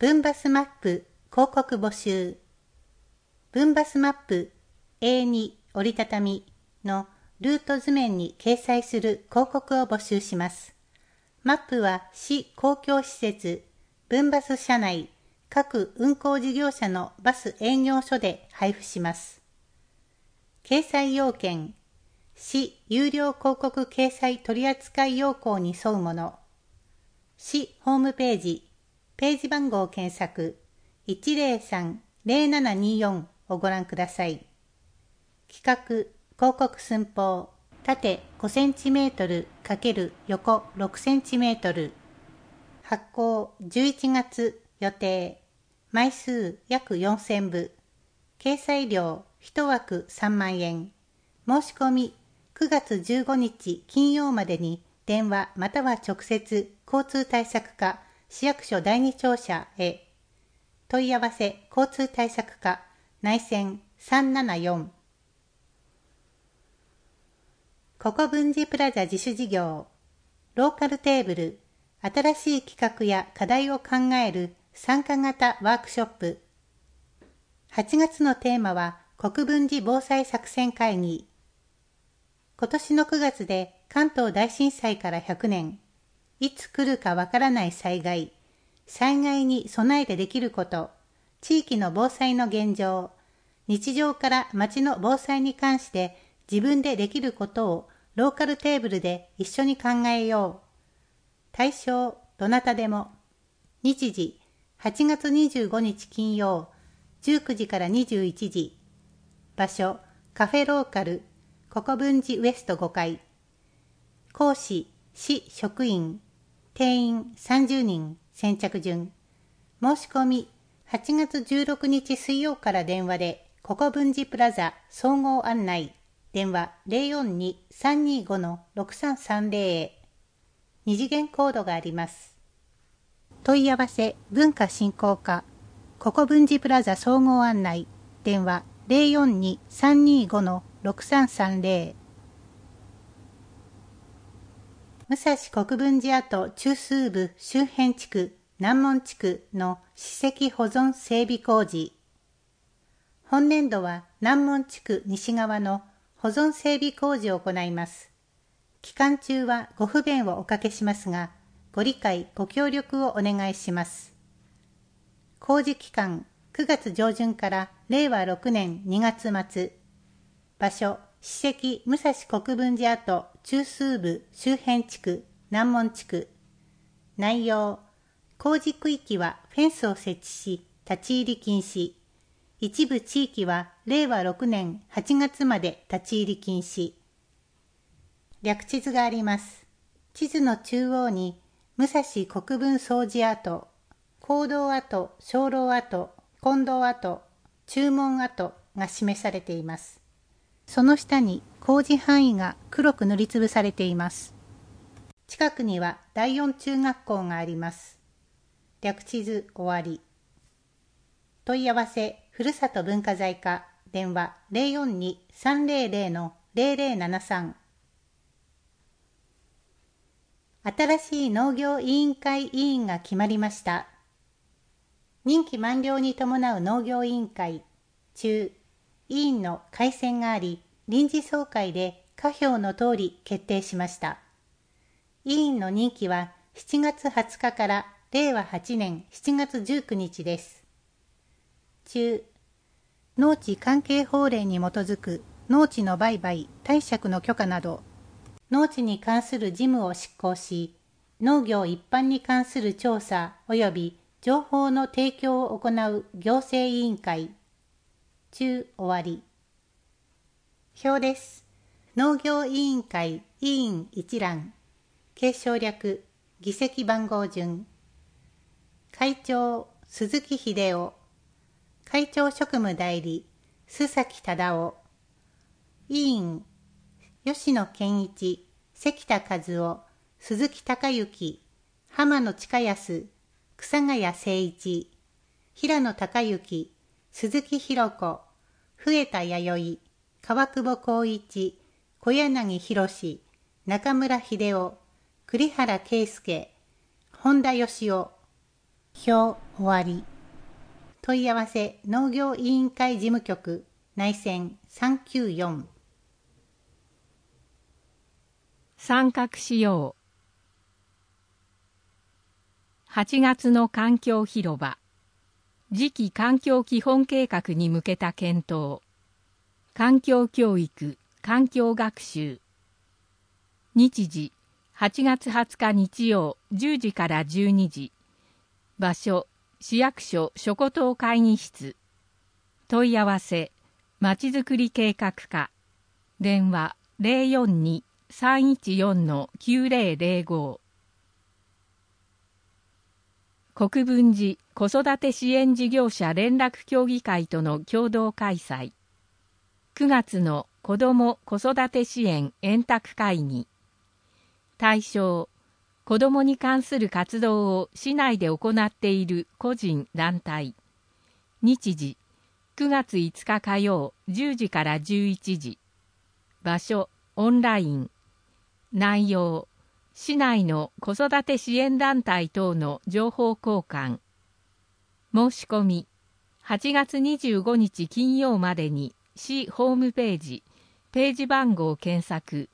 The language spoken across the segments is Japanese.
分バスマップ広告募集。分バスマップ A2 折りたたみのルート図面に掲載する広告を募集します。マップは市公共施設、分バス車内、各運行事業者のバス営業所で配布します。掲載要件、市有料広告掲載取扱要項に沿うもの。市ホームページ、ページ番号検索 103-0724 をご覧ください。企画、広告寸法、縦 5cm× 横 6cm。発行11月予定。枚数約4000部。掲載料1枠3万円。申し込み9月15日金曜までに電話または直接交通対策課市役所第二庁舎へ。問い合わせ交通対策課内線374。ココ文字プラザ自主事業。ローカルテーブル。新しい企画や課題を考える参加型ワークショップ。8月のテーマは国分寺防災作戦会議。今年の9月で関東大震災から100年。いつ来るかわからない災害。災害に備えてできること。地域の防災の現状。日常から町の防災に関して自分でできることをローカルテーブルで一緒に考えよう。対象、どなたでも。日時、8月25日金曜、19時から21時。場所、カフェローカル、国分寺ウエスト5階。講師、市職員。定員30人、先着順。申し込み、8月16日水曜から電話で、国分寺プラザ総合案内。電話 042-325-6330 へ。二次元コードがあります。問い合わせ文化振興課国分寺プラザ総合案内電話 042-325-6330。 武蔵国分寺跡中枢部周辺地区南門地区の史跡保存整備工事。本年度は南門地区西側の保存整備工事を行います。期間中はご不便をおかけしますが、ご理解ご協力をお願いします。工事期間9月上旬から令和6年2月末。場所、史跡武蔵国分寺跡中枢部周辺地区南門地区。内容、工事区域はフェンスを設置し、立ち入り禁止。一部地域は令和6年8月まで立ち入り禁止。略地図があります。地図の中央に、武蔵国分掃除跡、講堂跡、鐘楼跡、金堂跡、中門跡が示されています。その下に工事範囲が黒く塗りつぶされています。近くには第四中学校があります。略地図終わり。問い合わせ、ふるさと文化財課、電話 042-300-0073。新しい農業委員会委員が決まりました。任期満了に伴う農業委員会中、委員の改選があり、臨時総会で可評の通り決定しました。委員の任期は7月20日から令和8年7月19日です。中、農地関係法令に基づく農地の売買・貸借の許可など、農地に関する事務を執行し、農業一般に関する調査及び情報の提供を行う行政委員会。中終わり。表です。農業委員会委員一覧。継承略、議席番号順。会長、鈴木秀夫。会長職務代理、須崎忠夫。委員、吉野健一、関田和夫、鈴木隆之、浜野親康、草谷誠一、平野隆之、鈴木弘子、笛田弥生、川久保光一、小柳博、中村秀夫、栗原圭介、本田義夫。表終わり。問い合わせ農業委員会事務局内線394。 参画しよう。8月の環境広場。次期環境基本計画に向けた検討。環境教育、環境学習。日時、8月20日日曜10時から12時。場所、市役所諸古島会議室。問い合わせ、まちづくり計画課。電話042-314-9005。国分寺子育て支援事業者連絡協議会との共同開催。9月の子ども子育て支援円卓会議。対象、子どもに関する活動を市内で行っている個人団体。日時、9月5日火曜10時から11時。場所、オンライン。内容、市内の子育て支援団体等の情報交換。申し込み、8月25日金曜までに市ホームページ、ページ番号検索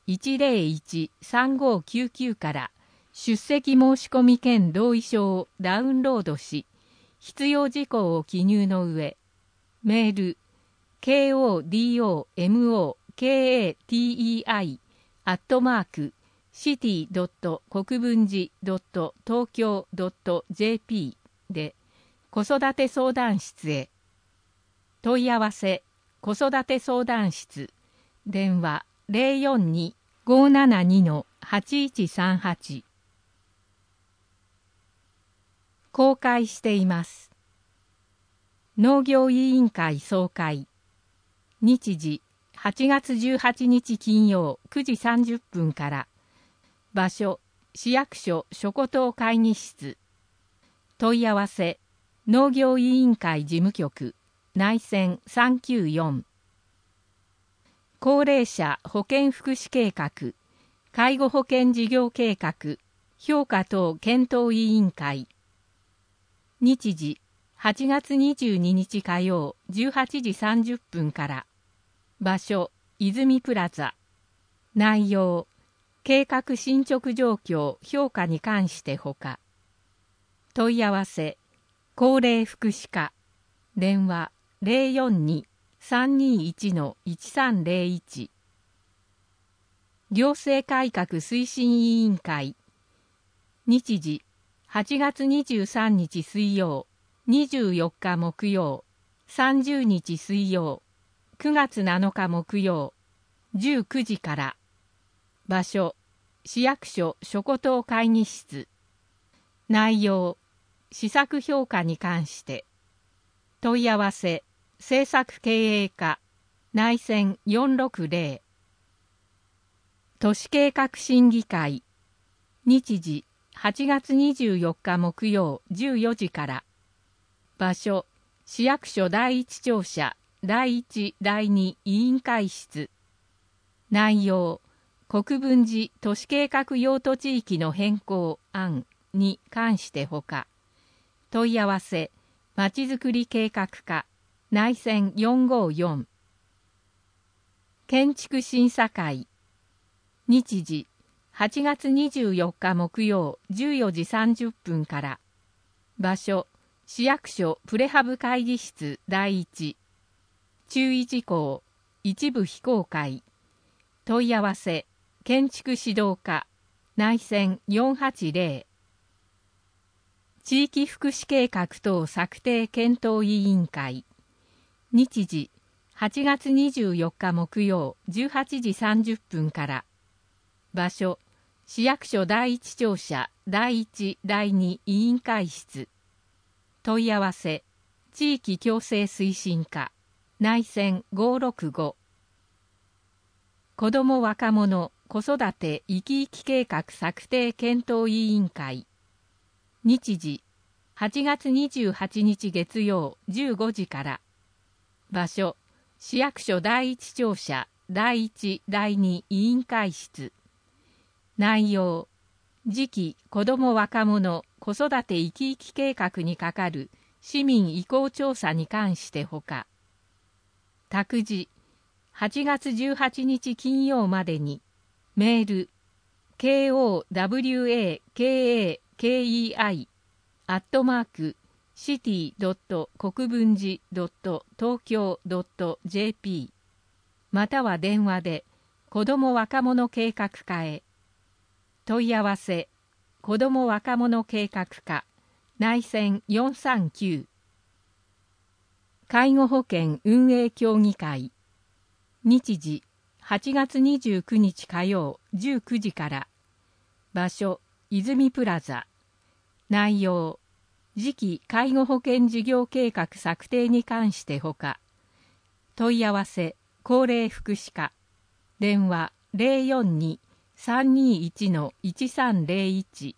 101-3599 から出席申し込み兼同意書をダウンロードし、必要事項を記入の上、メール kodomokatei@city. 国分寺 .tokyo.jp で子育て相談室へ。問い合わせ子育て相談室電話042-572-8138。公開しています。農業委員会総会。日時8月18日金曜9時30分から。場所、市役所諸古島会議室。問い合わせ、農業委員会事務局、内線394。高齢者保健福祉計画、介護保険事業計画、評価等検討委員会。日時、8月22日火曜18時30分から。場所、泉プラザ。内容、計画進捗状況評価に関してほか。問い合わせ、高齢福祉課。電話042-321-1301。行政改革推進委員会。日時、8月23日水曜、24日木曜、30日水曜、9月7日木曜、19時から。場所、市役所諸古島会議室。内容、施策評価に関して。問い合わせ、政策経営課、内線460。都市計画審議会。日時、8月24日木曜14時から。場所、市役所第一庁舎第1第2委員会室。内容、国分寺都市計画用途地域の変更案に関してほか。問い合わせ、まちづくり計画課、内線454。建築審査会。日時、8月24日木曜14時30分から。場所、市役所プレハブ会議室第1。注意事項、一部非公開。問い合わせ、建築指導課、内線480。地域福祉計画等策定検討委員会。日時、8月24日木曜18時30分から。場所、市役所第一庁舎第1第2委員会室。問い合わせ、地域共生推進課、内線565。子ども若者子育て生き生き計画策定検討委員会。日時、8月28日月曜15時から。場所、市役所第一庁舎第1第2委員会室。内容、 次期子ども若者子育て生き生き計画にかかる市民意向調査に関してほか、託児8月18日金曜までにメール kowakekei@city.国分寺.tokyo.jp または電話で子ども若者計画課へ。問い合わせ子ども若者計画課内線439。介護保険運営協議会。日時8月29日火曜19時から。場所泉プラザ。内容次期介護保険事業計画策定に関してほか。問い合わせ高齢福祉課。電話042-321-1301。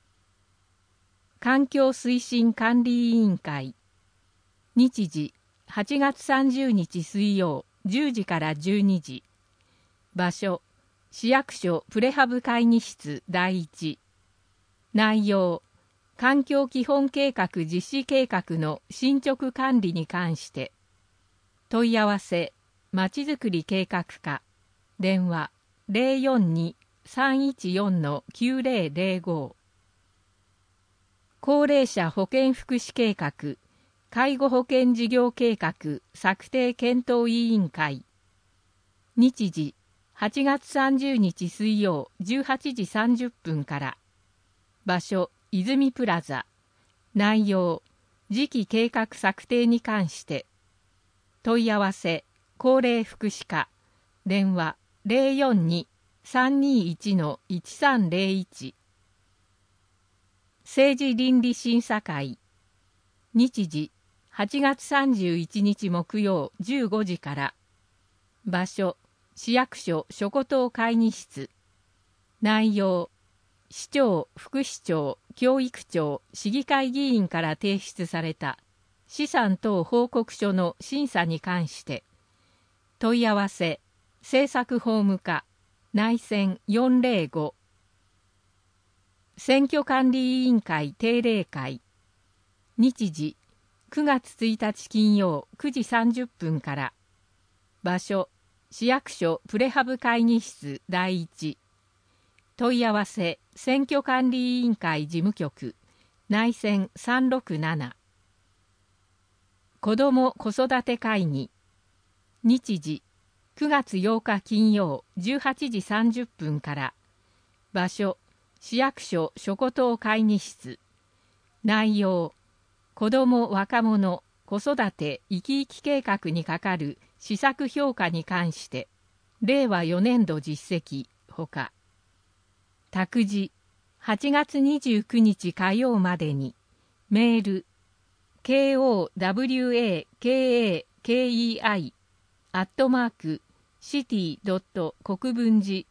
環境推進管理委員会。日時8月30日水曜10時から12時。場所市役所プレハブ会議室第1。内容環境基本計画実施計画の進捗管理に関して。問い合わせまちづくり計画課。電話042-314-9005。高齢者保健福祉計画介護保険事業計画策定検討委員会。日時8月30日水曜18時30分から。場所泉プラザ。内容次期計画策定に関して。問い合わせ高齢福祉課。電話042-321-1301。政治倫理審査会。日時8月31日木曜15時から。場所市役所諸古島会議室。内容市長、副市長、教育長、市議会議員から提出された資産等報告書の審査に関して。問い合わせ政策法務課内線405。選挙管理委員会定例会。日時9月1日金曜9時30分から。場所市役所プレハブ会議室第1。問い合わせ選挙管理委員会事務局内線367。子ども子育て会議。日時9月8日金曜18時30分から。場所市役所諸古島会議室。内容子ども若者子育て生き生き計画にかかる施策評価に関して令和4年度実績ほか。託児8月29日火曜までにメール kowakekei@city.国分寺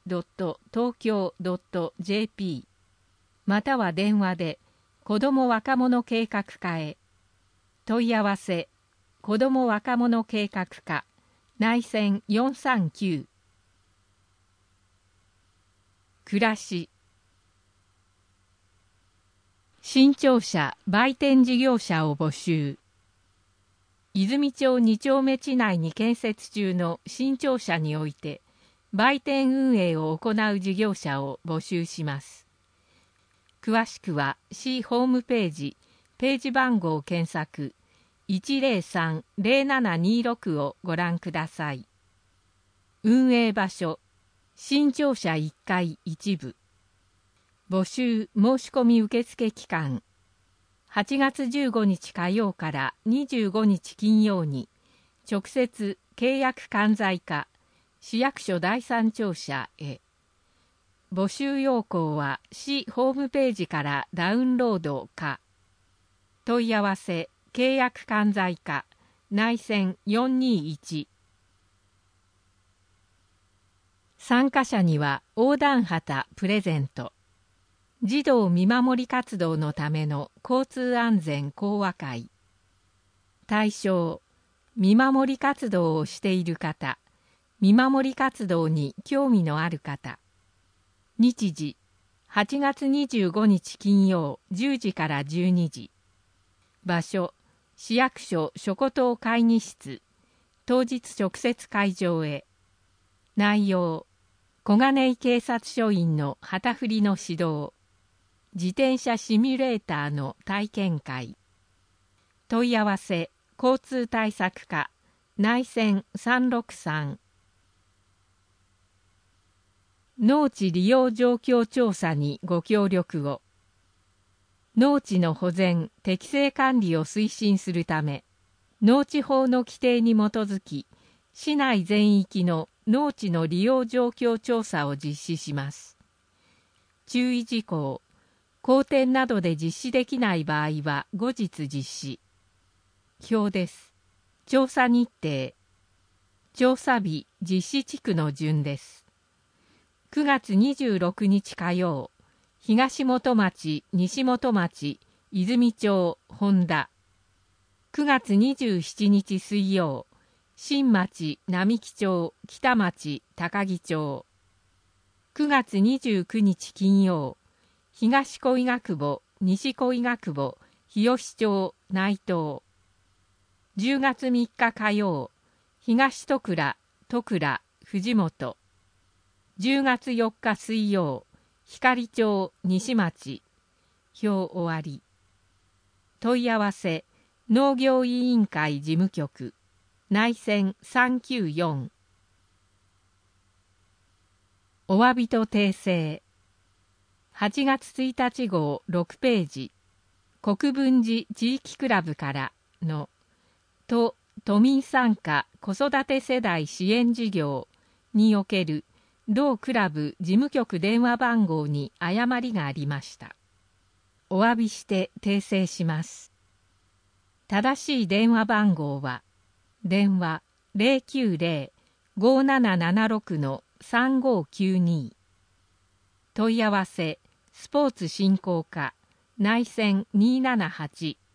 .tokyo.jp または電話で子ども若者計画課へ。問い合わせ子ども若者計画課内線439。暮らし新庁舎売店事業者を募集。泉町2丁目地内に建設中の新庁舎において売店運営を行う事業者を募集します。詳しくは市ホームページページ番号検索 103-0726 をご覧ください。運営場所新庁舎1階一部。募集申し込み受付期間8月15日火曜から25日金曜に直接契約管財課市役所第三庁舎へ。募集要項は市ホームページからダウンロードか。問い合わせ契約管財課内線421。参加者には横断旗プレゼント。児童見守り活動のための交通安全講話会。対象見守り活動をしている方、見守り活動に興味のある方。日時 8月25日金曜10時から12時。場所、市役所諸古島会議室。当日直接会場へ。内容、小金井警察署員の旗振りの指導。自転車シミュレーターの体験会。問い合わせ、交通対策課、内線363。農地利用状況調査にご協力を。農地の保全・適正管理を推進するため、農地法の規定に基づき、市内全域の農地の利用状況調査を実施します。注意事項、荒天などで実施できない場合は後日実施。表です。調査日程、調査日、実施地区の順です。9月26日火曜、東本町、西本町、泉町、本田。9月27日水曜、新町、並木町、北町、高木町。9月29日金曜、東小伊賀久保、西小伊賀久保、日吉町、内藤。10月3日火曜、東戸倉、戸倉、藤本。10月4日水曜、光町、西町。表終わり。問い合わせ、農業委員会事務局。内線394。お詫びと訂正。8月1日号6ページ。国分寺地域クラブからの都民参加子育て世代支援事業における同クラブ事務局電話番号に誤りがありました。お詫びして訂正します。正しい電話番号は、電話 090-5776-3592。問い合わせ、スポーツ振興課、内線278。